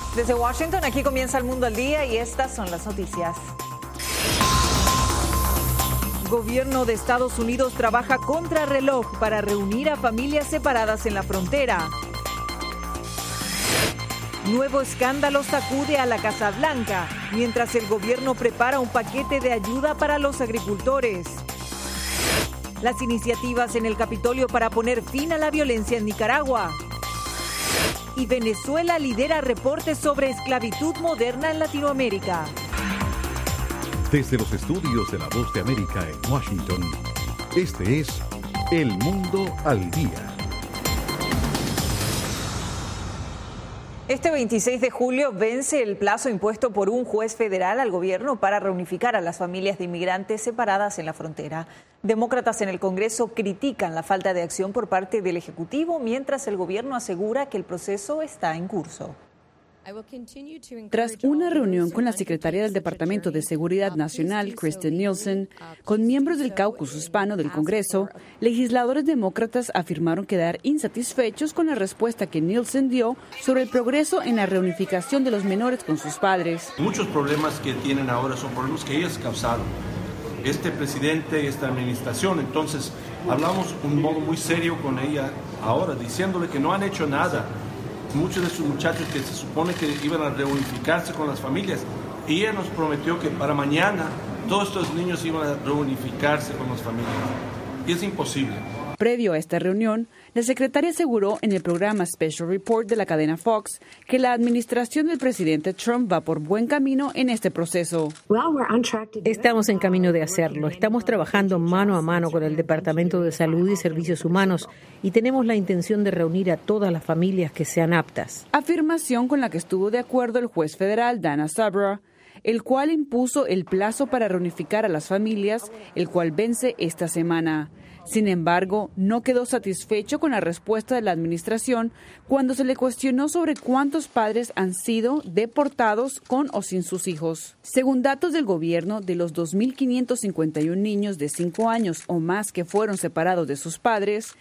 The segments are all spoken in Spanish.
Desde Washington, aquí comienza El Mundo al Día y estas son las noticias. Gobierno de Estados Unidos trabaja contra reloj para reunir a familias separadas en la frontera. Nuevo escándalo sacude a la Casa Blanca, mientras el gobierno prepara un paquete de ayuda para los agricultores. Las iniciativas en el Capitolio para poner fin a la violencia en Nicaragua. Y Venezuela lidera reportes sobre esclavitud moderna en Latinoamérica. Desde los estudios de La Voz de América en Washington, este es El Mundo al Día. Este 26 de julio vence el plazo impuesto por un juez federal al gobierno para reunificar a las familias de inmigrantes separadas en la frontera. Demócratas en el Congreso critican la falta de acción por parte del Ejecutivo, mientras el gobierno asegura que el proceso está en curso. Tras una reunión con la secretaria del Departamento de Seguridad Nacional, Kristen Nielsen, con miembros del caucus hispano del Congreso, legisladores demócratas afirmaron quedar insatisfechos con la respuesta que Nielsen dio sobre el progreso en la reunificación de los menores con sus padres. Muchos problemas que tienen ahora son problemas que ellos causaron. Este presidente y esta administración, entonces hablamos un modo muy serio con ella ahora, diciéndole que no han hecho nada. Muchos de sus muchachos que se supone que iban a reunificarse con las familias, y ella nos prometió que para mañana todos estos niños iban a reunificarse con las familias. Y es imposible. Previo a esta reunión, la secretaria aseguró en el programa Special Report de la cadena Fox que la administración del presidente Trump va por buen camino en este proceso. Estamos en camino de hacerlo. Estamos trabajando mano a mano con el Departamento de Salud y Servicios Humanos y tenemos la intención de reunir a todas las familias que sean aptas. Afirmación con la que estuvo de acuerdo el juez federal Dana Sabra, el cual impuso el plazo para reunificar a las familias, el cual vence esta semana. Sin embargo, no quedó satisfecho con la respuesta de la administración cuando se le cuestionó sobre cuántos padres han sido deportados con o sin sus hijos. Según datos del gobierno, de los 2.551 niños de 5 años o más que fueron separados de sus padres,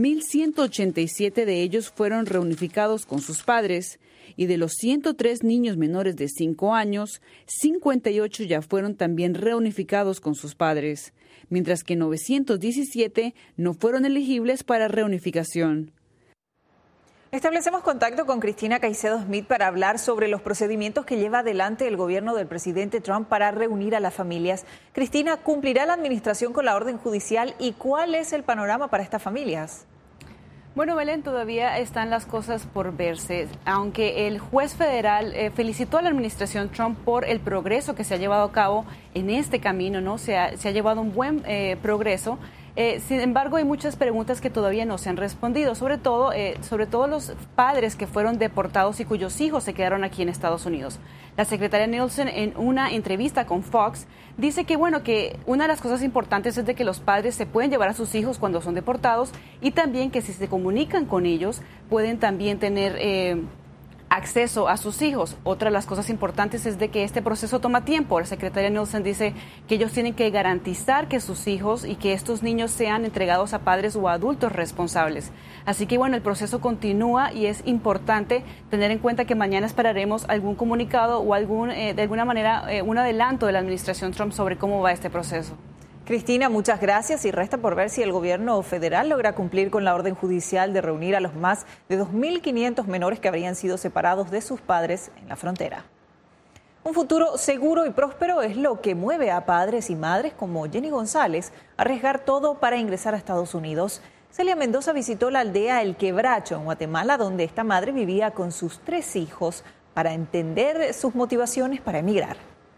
1.187 de ellos fueron reunificados con sus padres. Y de los 103 niños menores de 5 años, 58 ya fueron también reunificados con sus padres, mientras que 917 no fueron elegibles para reunificación. Establecemos contacto con Cristina Caicedo Smith para hablar sobre los procedimientos que lleva adelante el gobierno del presidente Trump para reunir a las familias. Cristina, ¿cumplirá la administración con la orden judicial y cuál es el panorama para estas familias? Bueno, Belén, todavía están las cosas por verse, aunque el juez federal felicitó a la administración Trump por el progreso que se ha llevado a cabo en este camino, ¿no? Se ha llevado un buen progreso. Sin embargo, hay muchas preguntas que todavía no se han respondido, sobre todo los padres que fueron deportados y cuyos hijos se quedaron aquí en Estados Unidos. La secretaria Nielsen, en una entrevista con Fox, dice que una de las cosas importantes es de que los padres se pueden llevar a sus hijos cuando son deportados y también que si se comunican con ellos pueden también tener acceso a sus hijos. Otra de las cosas importantes es de que este proceso toma tiempo. La secretaria Nielsen dice que ellos tienen que garantizar que sus hijos y que estos niños sean entregados a padres o adultos responsables. Así que el proceso continúa y es importante tener en cuenta que mañana esperaremos algún comunicado o de alguna manera un adelanto de la administración Trump sobre cómo va este proceso. Cristina, muchas gracias y resta por ver si el gobierno federal logra cumplir con la orden judicial de reunir a los más de 2.500 menores que habrían sido separados de sus padres en la frontera. Un futuro seguro y próspero es lo que mueve a padres y madres como Jenny González a arriesgar todo para ingresar a Estados Unidos. Celia Mendoza visitó la aldea El Quebracho en Guatemala, donde esta madre vivía con sus 3 hijos, para entender sus motivaciones para emigrar.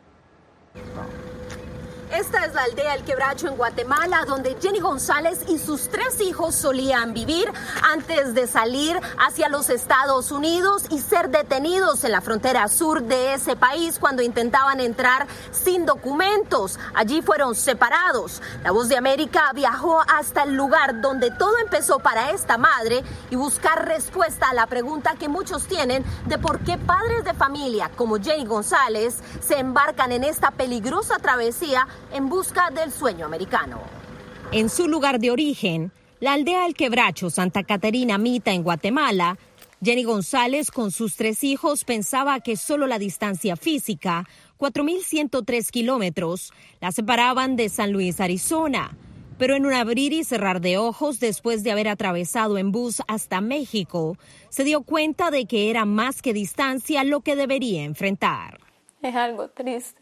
Esta es la aldea El Quebracho en Guatemala, donde Jenny González y sus 3 hijos solían vivir antes de salir hacia los Estados Unidos y ser detenidos en la frontera sur de ese país cuando intentaban entrar sin documentos. Allí fueron separados. La Voz de América viajó hasta el lugar donde todo empezó para esta madre y buscar respuesta a la pregunta que muchos tienen de por qué padres de familia como Jenny González se embarcan en esta peligrosa travesía en busca del sueño americano. En su lugar de origen, la aldea El Quebracho, Santa Catarina Mita, en Guatemala, Jenny González, con sus 3 hijos, pensaba que solo la distancia física, 4.103 kilómetros, la separaban de San Luis, Arizona. Pero en un abrir y cerrar de ojos, después de haber atravesado en bus hasta México, se dio cuenta de que era más que distancia lo que debería enfrentar. Es algo triste,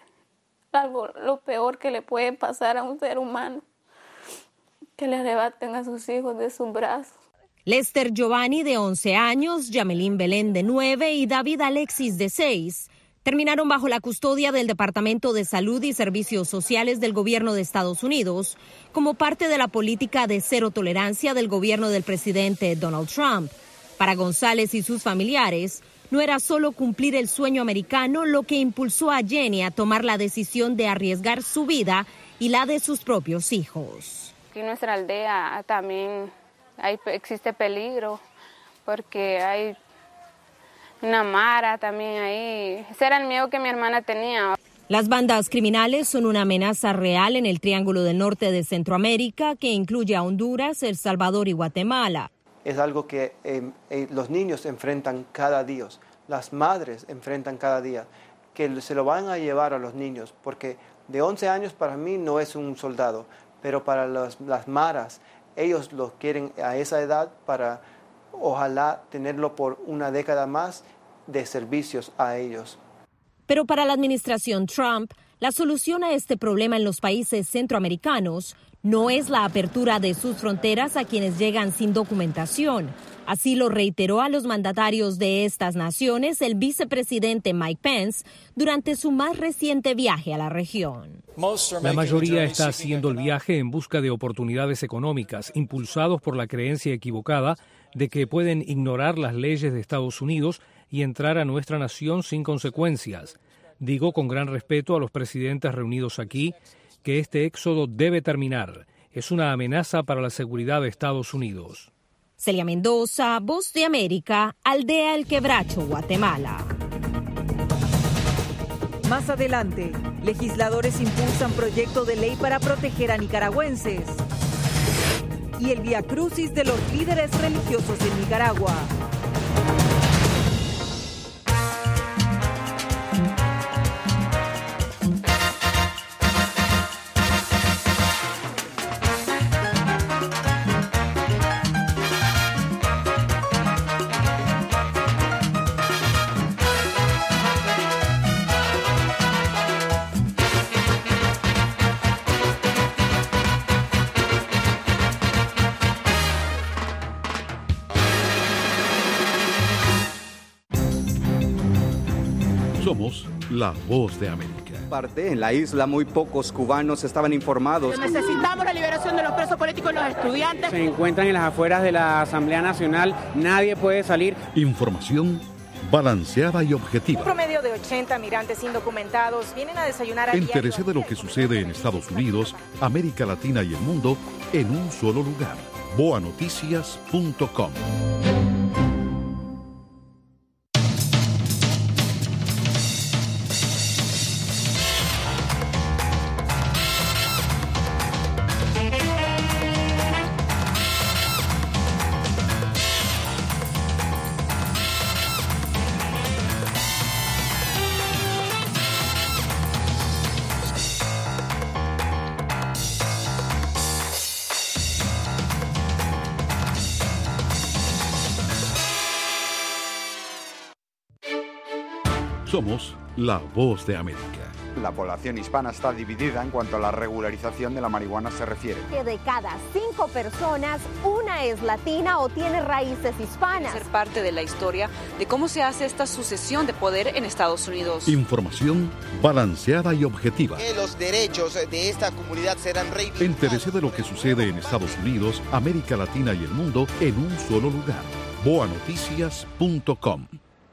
lo peor que le puede pasar a un ser humano, que le arrebaten a sus hijos de sus brazos. Lester Giovanni, de 11 años, Yamelín Belén, de 9 y David Alexis, de 6, terminaron bajo la custodia del Departamento de Salud y Servicios Sociales del Gobierno de Estados Unidos como parte de la política de cero tolerancia del gobierno del presidente Donald Trump. Para González y sus familiares, no era solo cumplir el sueño americano lo que impulsó a Jenny a tomar la decisión de arriesgar su vida y la de sus propios hijos. Aquí en nuestra aldea también existe peligro porque hay una mara también ahí. Ese era el miedo que mi hermana tenía. Las bandas criminales son una amenaza real en el Triángulo del Norte de Centroamérica, que incluye a Honduras, El Salvador y Guatemala. Es algo que los niños enfrentan cada día, las madres enfrentan cada día, que se lo van a llevar a los niños, porque de 11 años para mí no es un soldado, pero para las maras, ellos lo quieren a esa edad para ojalá tenerlo por una década más de servicios a ellos. Pero para la administración Trump, la solución a este problema en los países centroamericanos no es la apertura de sus fronteras a quienes llegan sin documentación. Así lo reiteró a los mandatarios de estas naciones el vicepresidente Mike Pence durante su más reciente viaje a la región. La mayoría está haciendo el viaje en busca de oportunidades económicas, impulsados por la creencia equivocada de que pueden ignorar las leyes de Estados Unidos y entrar a nuestra nación sin consecuencias. Digo con gran respeto a los presidentes reunidos aquí que este éxodo debe terminar. Es una amenaza para la seguridad de Estados Unidos. Celia Mendoza, Voz de América, Aldea El Quebracho, Guatemala. Más adelante, legisladores impulsan proyecto de ley para proteger a nicaragüenses. Y el viacrucis de los líderes religiosos en Nicaragua. Somos la Voz de América. En la isla muy pocos cubanos estaban informados. Necesitamos la liberación de los presos políticos y los estudiantes. Se encuentran en las afueras de la Asamblea Nacional, nadie puede salir. Información balanceada y objetiva. Un promedio de 80 migrantes indocumentados vienen a desayunar a diario. Entérese de lo que sucede en Estados Unidos, América Latina y el mundo en un solo lugar. boanoticias.com. Somos la Voz de América. La población hispana está dividida en cuanto a la regularización de la marihuana se refiere. Que de cada 5 personas, una es latina o tiene raíces hispanas. Ser parte de la historia de cómo se hace esta sucesión de poder en Estados Unidos. Información balanceada y objetiva. Que los derechos de esta comunidad serán reivindicados. Entérese de lo que sucede en Estados Unidos, América Latina y el mundo en un solo lugar. boanoticias.com.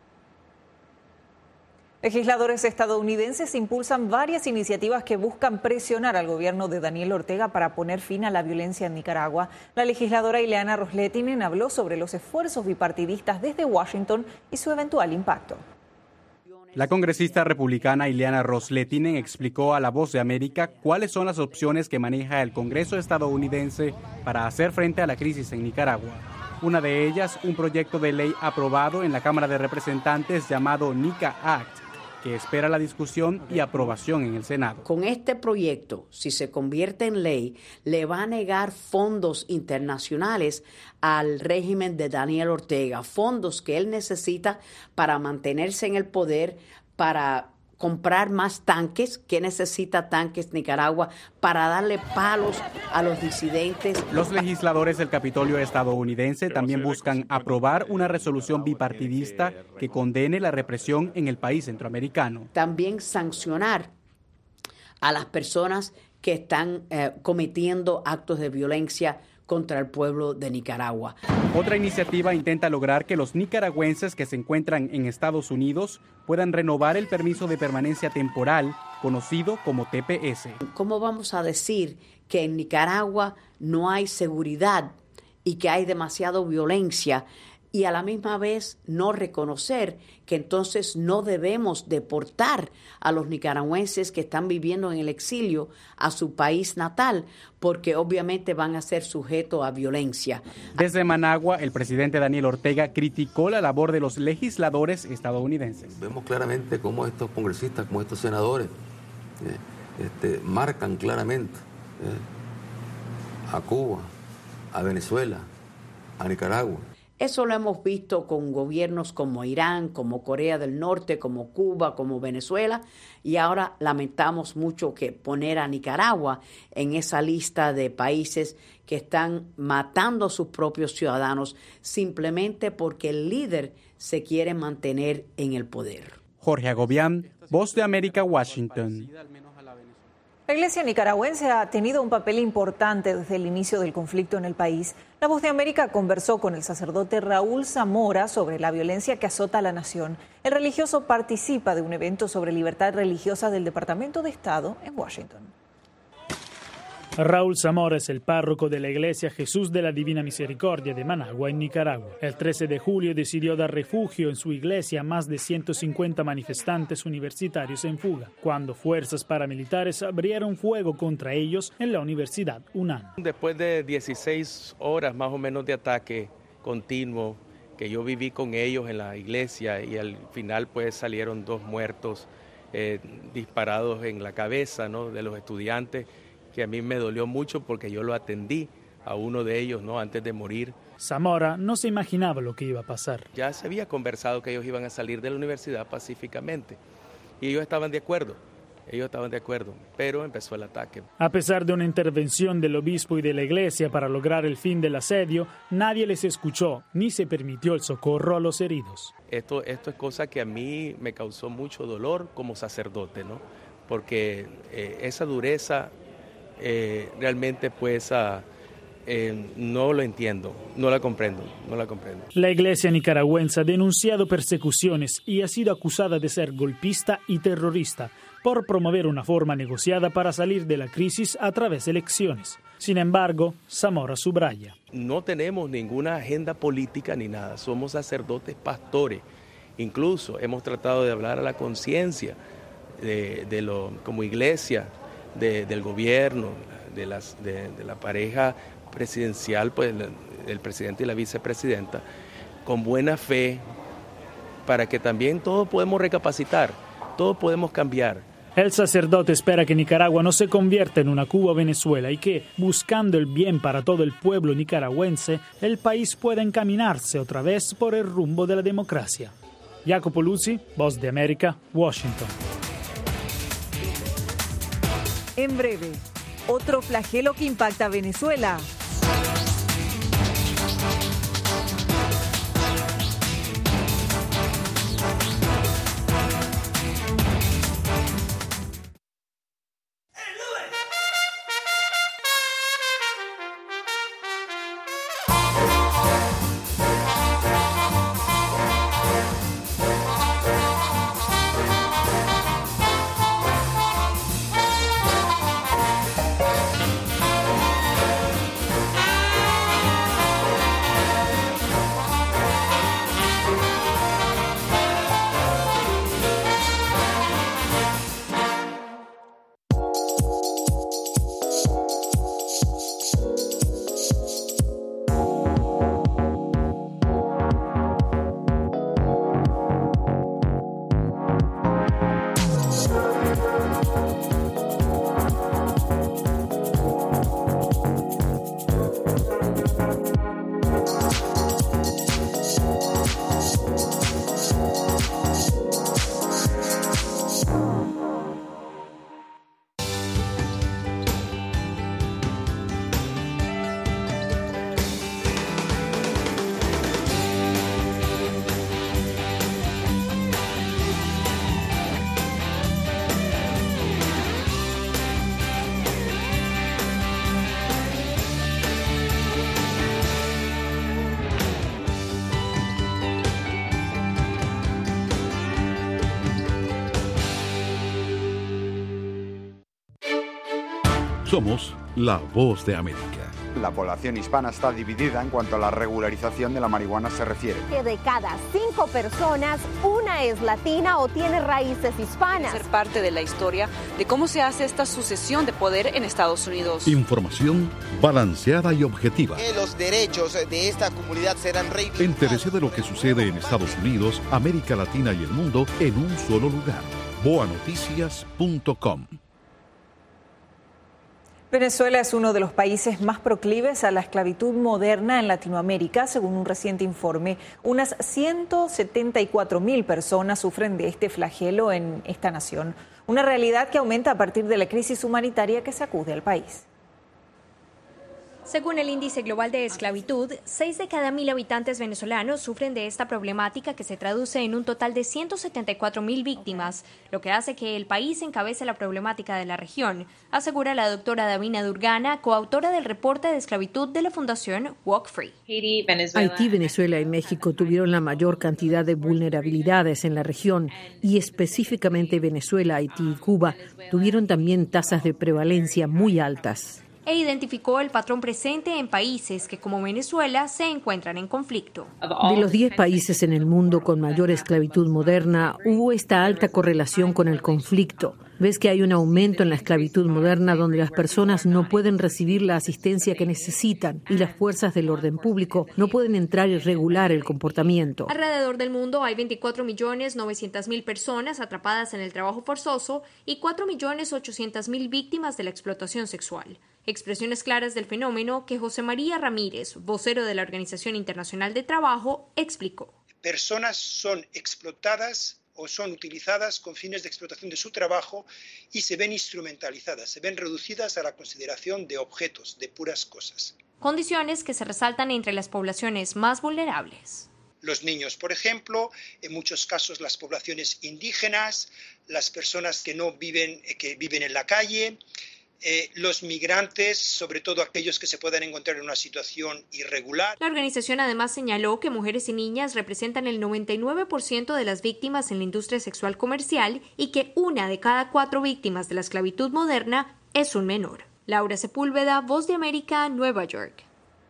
Legisladores estadounidenses impulsan varias iniciativas que buscan presionar al gobierno de Daniel Ortega para poner fin a la violencia en Nicaragua. La legisladora Ileana Ros-Lehtinen habló sobre los esfuerzos bipartidistas desde Washington y su eventual impacto. La congresista republicana Ileana Ros-Lehtinen explicó a La Voz de América cuáles son las opciones que maneja el Congreso estadounidense para hacer frente a la crisis en Nicaragua. Una de ellas, un proyecto de ley aprobado en la Cámara de Representantes llamado NICA Act, que espera la discusión y aprobación en el Senado. Con este proyecto, si se convierte en ley, le va a negar fondos internacionales al régimen de Daniel Ortega, fondos que él necesita para mantenerse en el poder, para comprar más tanques, que necesita tanques Nicaragua, para darle palos a los disidentes. Los legisladores del Capitolio estadounidense también buscan aprobar una resolución bipartidista que condene la represión en el país centroamericano. También sancionar a las personas que están cometiendo actos de violencia contra el pueblo de Nicaragua. Otra iniciativa intenta lograr que los nicaragüenses que se encuentran en Estados Unidos puedan renovar el permiso de permanencia temporal, conocido como TPS. ¿Cómo vamos a decir que en Nicaragua no hay seguridad y que hay demasiada violencia, y a la misma vez no reconocer que entonces no debemos deportar a los nicaragüenses que están viviendo en el exilio a su país natal, porque obviamente van a ser sujetos a violencia? Desde Managua, el presidente Daniel Ortega criticó la labor de los legisladores estadounidenses. Vemos claramente cómo estos congresistas, como estos senadores, marcan claramente a Cuba, a Venezuela, a Nicaragua. Eso lo hemos visto con gobiernos como Irán, como Corea del Norte, como Cuba, como Venezuela, y ahora lamentamos mucho que poner a Nicaragua en esa lista de países que están matando a sus propios ciudadanos simplemente porque el líder se quiere mantener en el poder. Jorge Agobián, Voz de América, Washington. La Iglesia nicaragüense ha tenido un papel importante desde el inicio del conflicto en el país. La Voz de América conversó con el sacerdote Raúl Zamora sobre la violencia que azota a la nación. El religioso participa de un evento sobre libertad religiosa del Departamento de Estado en Washington. Raúl Zamora es el párroco de la Iglesia Jesús de la Divina Misericordia de Managua, en Nicaragua. El 13 de julio decidió dar refugio en su iglesia a más de 150 manifestantes universitarios en fuga, cuando fuerzas paramilitares abrieron fuego contra ellos en la Universidad UNAM. Después de 16 horas más o menos de ataque continuo, que yo viví con ellos en la iglesia, y al final pues salieron 2 muertos disparados en la cabeza, ¿no?, de los estudiantes, que a mí me dolió mucho porque yo lo atendí a uno de ellos, ¿no?, antes de morir. Zamora no se imaginaba lo que iba a pasar. Ya se había conversado que ellos iban a salir de la universidad pacíficamente y ellos estaban de acuerdo, pero empezó el ataque. A pesar de una intervención del obispo y de la iglesia para lograr el fin del asedio, nadie les escuchó ni se permitió el socorro a los heridos. Esto es cosa que a mí me causó mucho dolor como sacerdote, ¿no?, porque esa dureza realmente pues no lo entiendo, no la comprendo. La iglesia nicaragüense ha denunciado persecuciones y ha sido acusada de ser golpista y terrorista por promover una forma negociada para salir de la crisis a través de elecciones. Sin embargo, Zamora subraya: no tenemos ninguna agenda política ni nada, somos sacerdotes pastores. Incluso hemos tratado de hablar a la conciencia como iglesia, del gobierno, de la pareja presidencial, pues el presidente y la vicepresidenta, con buena fe, para que también todos podemos recapacitar, todos podemos cambiar. El sacerdote espera que Nicaragua no se convierta en una Cuba-Venezuela y que, buscando el bien para todo el pueblo nicaragüense, el país pueda encaminarse otra vez por el rumbo de la democracia. Jacopo Luzzi, Voz de América, Washington. En breve, otro flagelo que impacta a Venezuela. Somos la voz de América. La población hispana está dividida en cuanto a la regularización de la marihuana se refiere. Que de cada 5 personas, una es latina o tiene raíces hispanas. Ser parte de la historia de cómo se hace esta sucesión de poder en Estados Unidos. Información balanceada y objetiva. Que los derechos de esta comunidad serán reivindicados. Entérese de lo que sucede en Estados Unidos, América Latina y el mundo en un solo lugar. boanoticias.com. Venezuela es uno de los países más proclives a la esclavitud moderna en Latinoamérica, según un reciente informe. Unas 174.000 personas sufren de este flagelo en esta nación, una realidad que aumenta a partir de la crisis humanitaria que sacude al país. Según el Índice Global de Esclavitud, 6 de cada 1.000 habitantes venezolanos sufren de esta problemática que se traduce en un total de 174.000 víctimas, lo que hace que el país encabece la problemática de la región, asegura la doctora Davina Durgana, coautora del reporte de esclavitud de la Fundación Walk Free. Haití, Venezuela y México tuvieron la mayor cantidad de vulnerabilidades en la región y específicamente Venezuela, Haití y Cuba tuvieron también tasas de prevalencia muy altas. E identificó el patrón presente en países que, como Venezuela, se encuentran en conflicto. De los 10 países en el mundo con mayor esclavitud moderna, hubo esta alta correlación con el conflicto. Ves que hay un aumento en la esclavitud moderna donde las personas no pueden recibir la asistencia que necesitan y las fuerzas del orden público no pueden entrar y regular el comportamiento. Alrededor del mundo hay 24.900.000 personas atrapadas en el trabajo forzoso y 4.800.000 víctimas de la explotación sexual. Expresiones claras del fenómeno que José María Ramírez, vocero de la Organización Internacional de Trabajo, explicó. Personas son explotadas o son utilizadas con fines de explotación de su trabajo y se ven instrumentalizadas, se ven reducidas a la consideración de objetos, de puras cosas. Condiciones que se resaltan entre las poblaciones más vulnerables. Los niños, por ejemplo, en muchos casos las poblaciones indígenas, las personas que viven en la calle, los migrantes, sobre todo aquellos que se puedan encontrar en una situación irregular. La organización además señaló que mujeres y niñas representan el 99% de las víctimas en la industria sexual comercial y que 1 de cada 4 víctimas de la esclavitud moderna es un menor. Laura Sepúlveda, Voz de América, Nueva York.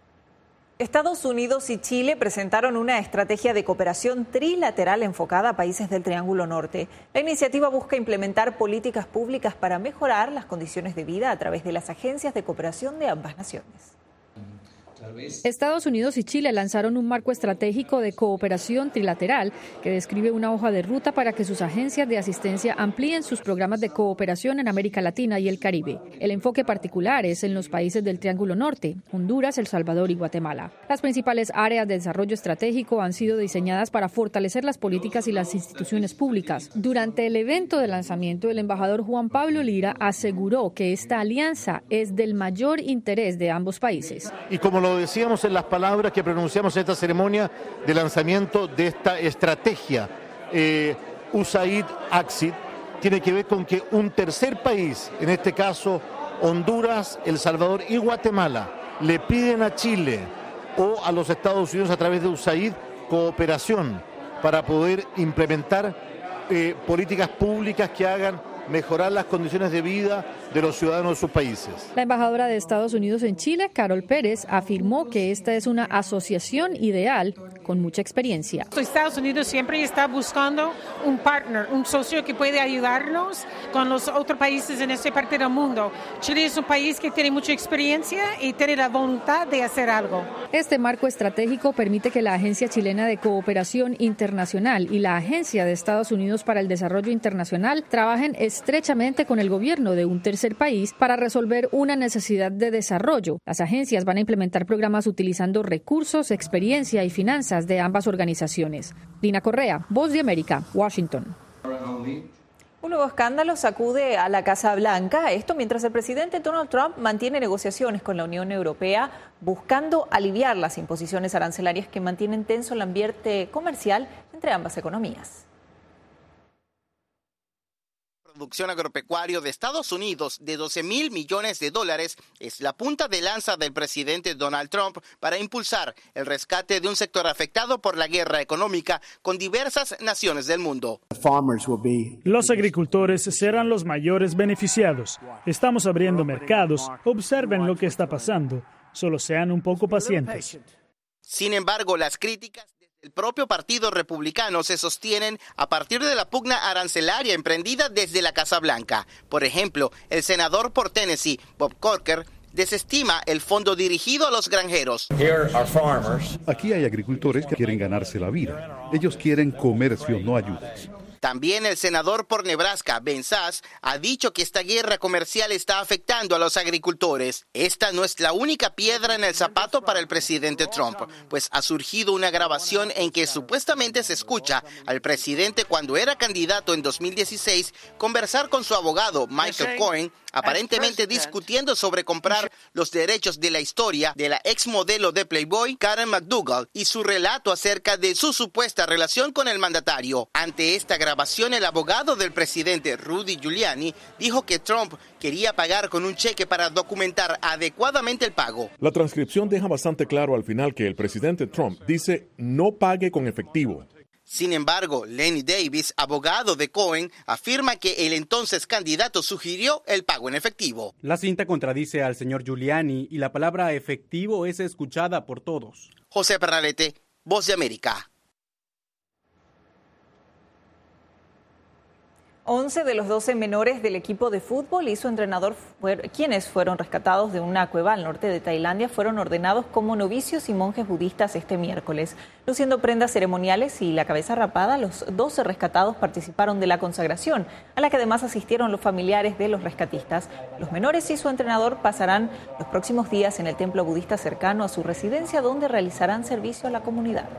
Estados Unidos y Chile presentaron una estrategia de cooperación trilateral enfocada a países del Triángulo Norte. La iniciativa busca implementar políticas públicas para mejorar las condiciones de vida a través de las agencias de cooperación de ambas naciones. Estados Unidos y Chile lanzaron un marco estratégico de cooperación trilateral que describe una hoja de ruta para que sus agencias de asistencia amplíen sus programas de cooperación en América Latina y el Caribe. El enfoque particular es en los países del Triángulo Norte, Honduras, El Salvador y Guatemala. Las principales áreas de desarrollo estratégico han sido diseñadas para fortalecer las políticas y las instituciones públicas. Durante el evento de lanzamiento, el embajador Juan Pablo Lira aseguró que esta alianza es del mayor interés de ambos países. Y como lo decíamos en las palabras que pronunciamos en esta ceremonia de lanzamiento de esta estrategia USAID-ACSID, tiene que ver con que un tercer país, en este caso Honduras, El Salvador y Guatemala, le piden a Chile o a los Estados Unidos a través de USAID cooperación para poder implementar políticas públicas que hagan mejorar las condiciones de vida de los ciudadanos de sus países. La embajadora de Estados Unidos en Chile, Carol Pérez, afirmó que esta es una asociación ideal con mucha experiencia. Estados Unidos siempre está buscando un partner, un socio que puede ayudarnos con los otros países en esta parte del mundo. Chile es un país que tiene mucha experiencia y tiene la voluntad de hacer algo. Este marco estratégico permite que la Agencia Chilena de Cooperación Internacional y la Agencia de Estados Unidos para el Desarrollo Internacional trabajen estrechamente con el gobierno de un tercer país para resolver una necesidad de desarrollo. Las agencias van a implementar programas utilizando recursos, experiencia y finanzas de ambas organizaciones. Lina Correa, Voz de América, Washington. Un nuevo escándalo sacude a la Casa Blanca, esto mientras el presidente Donald Trump mantiene negociaciones con la Unión Europea buscando aliviar las imposiciones arancelarias que mantienen tenso el ambiente comercial entre ambas economías. producción agropecuario de Estados Unidos de $12,000 millones es la punta de lanza del presidente Donald Trump para impulsar el rescate de un sector afectado por la guerra económica con diversas naciones del mundo. Los agricultores serán los mayores beneficiados. Estamos abriendo mercados. Observen lo que está pasando. Solo sean un poco pacientes. Sin embargo, las críticas del propio Partido Republicano se sostienen a partir de la pugna arancelaria emprendida desde la Casa Blanca. Por ejemplo, el senador por Tennessee, Bob Corker, desestima el fondo dirigido a los granjeros. Aquí hay agricultores que quieren ganarse la vida. Ellos quieren comercio, no ayuda. También el senador por Nebraska, Ben Sasse, ha dicho que esta guerra comercial está afectando a los agricultores. Esta no es la única piedra en el zapato para el presidente Trump, pues ha surgido una grabación en que supuestamente se escucha al presidente cuando era candidato en 2016 conversar con su abogado Michael Cohen, aparentemente discutiendo sobre comprar los derechos de la historia de la exmodelo de Playboy, Karen McDougal, y su relato acerca de su supuesta relación con el mandatario. Ante esta grabación, el abogado del presidente, Rudy Giuliani, dijo que Trump quería pagar con un cheque para documentar adecuadamente el pago. La transcripción deja bastante claro al final que el presidente Trump dice no pague con efectivo. Sin embargo, Lenny Davis, abogado de Cohen, afirma que el entonces candidato sugirió el pago en efectivo. La cinta contradice al señor Giuliani y la palabra efectivo es escuchada por todos. José Pernalete, Voz de América. 11 de los 12 menores del equipo de fútbol y su entrenador, quienes fueron rescatados de una cueva al norte de Tailandia, fueron ordenados como novicios y monjes budistas este miércoles. Luciendo prendas ceremoniales y la cabeza rapada, los 12 rescatados participaron de la consagración, a la que además asistieron los familiares de los rescatistas. Los menores y su entrenador pasarán los próximos días en el templo budista cercano a su residencia, donde realizarán servicio a la comunidad.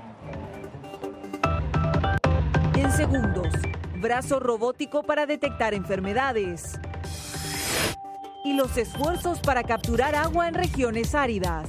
En segundos, brazo robótico para detectar enfermedades y los esfuerzos para capturar agua en regiones áridas.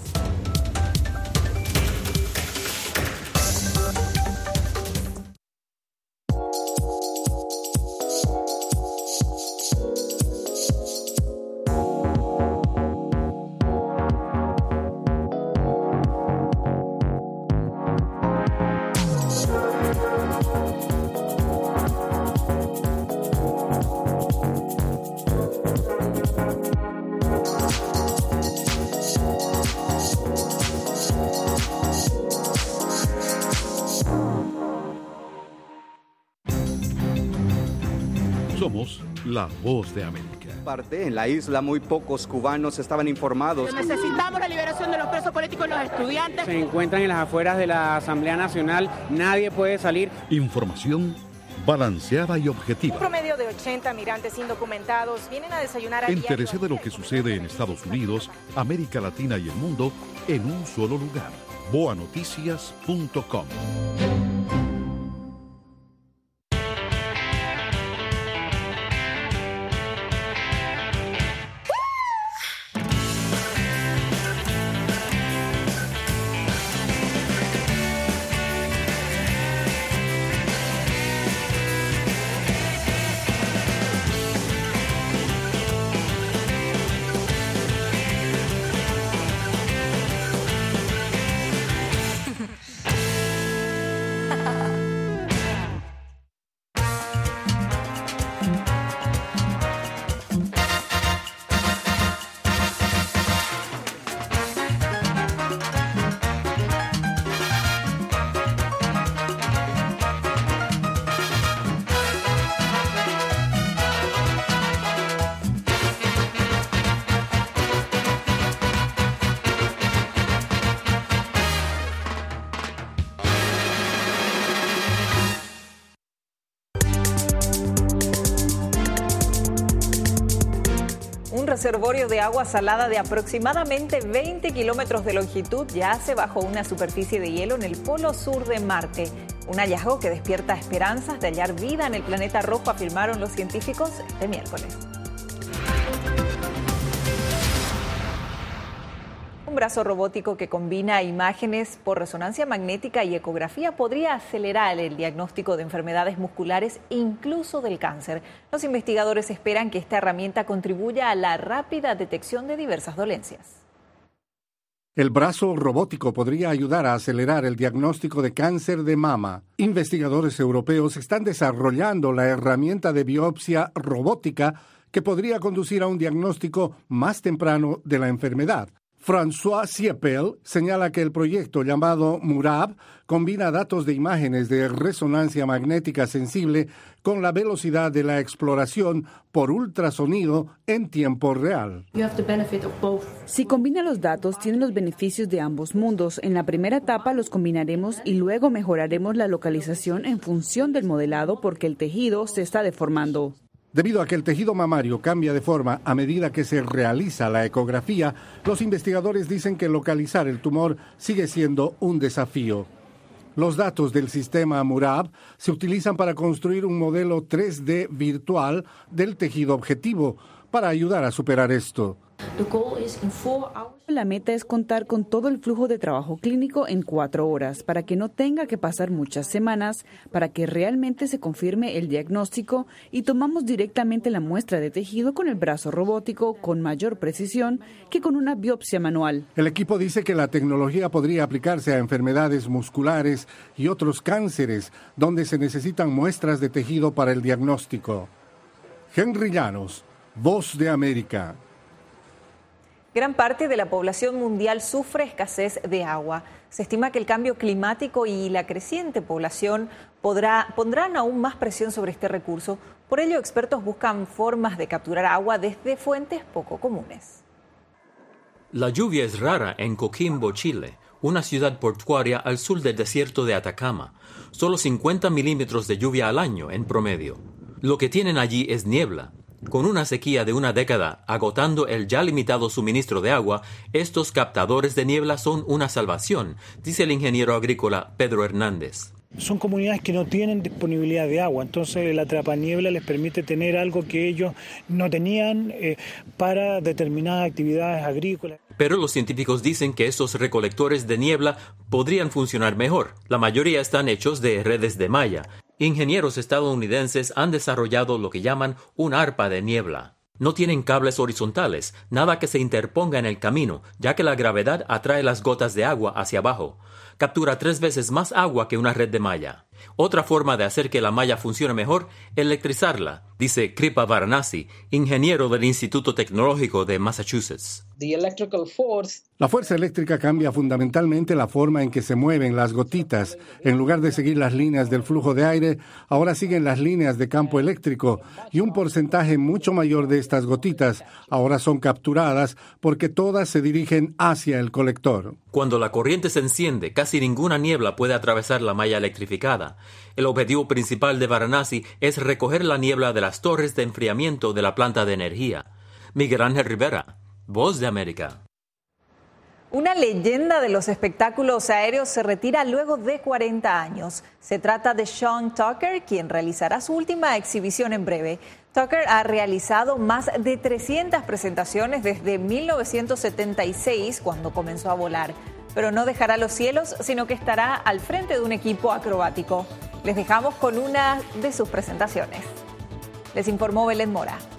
Somos la Voz de América. En la isla muy pocos cubanos estaban informados. Necesitamos la liberación de los presos políticos y los estudiantes. Se encuentran en las afueras de la Asamblea Nacional, nadie puede salir. Información balanceada y objetiva. Un promedio de 80 migrantes indocumentados vienen a desayunar a Entérese de lo que sucede en Estados Unidos, América Latina y el mundo en un solo lugar. boanoticias.com. Un reservorio de agua salada de aproximadamente 20 kilómetros de longitud yace bajo una superficie de hielo en el polo sur de Marte. Un hallazgo que despierta esperanzas de hallar vida en el planeta rojo, afirmaron los científicos este miércoles. Un brazo robótico que combina imágenes por resonancia magnética y ecografía podría acelerar el diagnóstico de enfermedades musculares, incluso del cáncer. Los investigadores esperan que esta herramienta contribuya a la rápida detección de diversas dolencias. El brazo robótico podría ayudar a acelerar el diagnóstico de cáncer de mama. Investigadores europeos están desarrollando la herramienta de biopsia robótica que podría conducir a un diagnóstico más temprano de la enfermedad. François Siepel señala que el proyecto llamado MURAB combina datos de imágenes de resonancia magnética sensible con la velocidad de la exploración por ultrasonido en tiempo real. Si combina los datos, tiene los beneficios de ambos mundos. En la primera etapa los combinaremos y luego mejoraremos la localización en función del modelado porque el tejido se está deformando. Debido a que el tejido mamario cambia de forma a medida que se realiza la ecografía, los investigadores dicen que localizar el tumor sigue siendo un desafío. Los datos del sistema MURAB se utilizan para construir un modelo 3D virtual del tejido objetivo para ayudar a superar esto. La meta es contar con todo el flujo de trabajo clínico en 4 horas, para que no tenga que pasar muchas semanas, para que realmente se confirme el diagnóstico y tomamos directamente la muestra de tejido con el brazo robótico con mayor precisión que con una biopsia manual. El equipo dice que la tecnología podría aplicarse a enfermedades musculares y otros cánceres, donde se necesitan muestras de tejido para el diagnóstico. Henry Llanos, Voz de América. Gran parte de la población mundial sufre escasez de agua. Se estima que el cambio climático y la creciente población pondrán aún más presión sobre este recurso. Por ello, expertos buscan formas de capturar agua desde fuentes poco comunes. La lluvia es rara en Coquimbo, Chile, una ciudad portuaria al sur del desierto de Atacama. Solo 50 milímetros de lluvia al año en promedio. Lo que tienen allí es niebla. Con una sequía de una década agotando el ya limitado suministro de agua, estos captadores de niebla son una salvación, dice el ingeniero agrícola Pedro Hernández. Son comunidades que no tienen disponibilidad de agua, entonces el atrapaniebla les permite tener algo que ellos no tenían para determinadas actividades agrícolas. Pero los científicos dicen que estos recolectores de niebla podrían funcionar mejor. La mayoría están hechos de redes de malla. Ingenieros estadounidenses han desarrollado lo que llaman un arpa de niebla. No tienen cables horizontales, nada que se interponga en el camino, ya que la gravedad atrae las gotas de agua hacia abajo. Captura 3 veces más agua que una red de malla. Otra forma de hacer que la malla funcione mejor, electrizarla, dice Kripa Varanasi, ingeniero del Instituto Tecnológico de Massachusetts. La fuerza eléctrica cambia fundamentalmente la forma en que se mueven las gotitas. En lugar de seguir las líneas del flujo de aire, ahora siguen las líneas de campo eléctrico y un porcentaje mucho mayor de estas gotitas ahora son capturadas porque todas se dirigen hacia el colector. Cuando la corriente se enciende, casi ninguna niebla puede atravesar la malla electrificada. El objetivo principal de Varanasi es recoger la niebla de las torres de enfriamiento de la planta de energía. Miguel Ángel Rivera, Voz de América. Una leyenda de los espectáculos aéreos se retira luego de 40 años. Se trata de Sean Tucker, quien realizará su última exhibición en breve. Tucker ha realizado más de 300 presentaciones desde 1976, cuando comenzó a volar. Pero no dejará los cielos, sino que estará al frente de un equipo acrobático. Les dejamos con una de sus presentaciones. Les informó Belén Mora.